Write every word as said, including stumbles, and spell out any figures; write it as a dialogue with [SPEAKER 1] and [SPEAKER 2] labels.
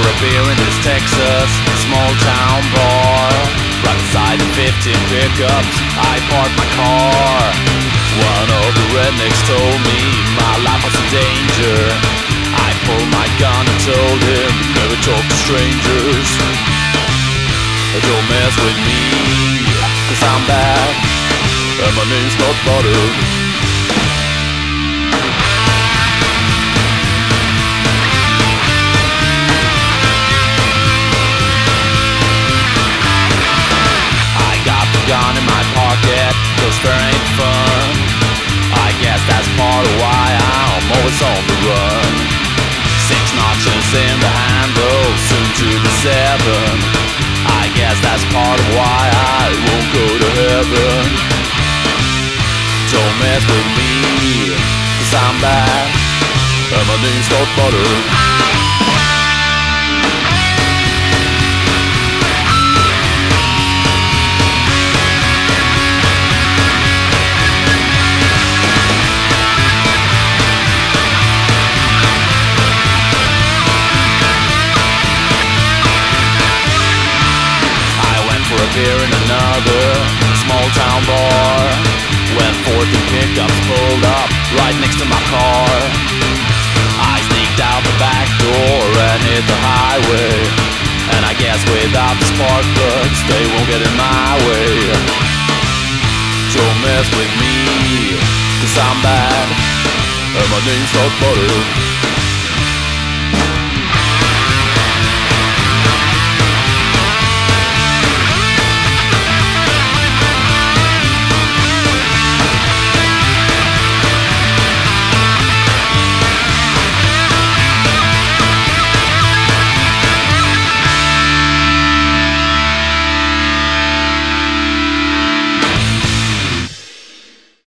[SPEAKER 1] for a beer in this Texas small town bar. Right beside the fifteen pickups, I parked my car. One of the rednecks told me my life was in danger. I pulled my gun and told him never talk to strangers. Don't mess with me, cause I'm bad, and my name's not Butter. Gun in my pocket, cause there ain't fun. I guess that's part of why I'm always on the run. Six notches in the handle, soon to be seven. I guess that's part of why I won't go to heaven. Don't mess with me, cause I'm bad, and my name's not Butter. Beer in another small town bar, when fourteen pickups pulled up right next to my car. I sneaked out the back door and hit the highway, and I guess without the spark plugs they won't get in my way. Don't mess with me, cause I'm bad, and my name's not Butter.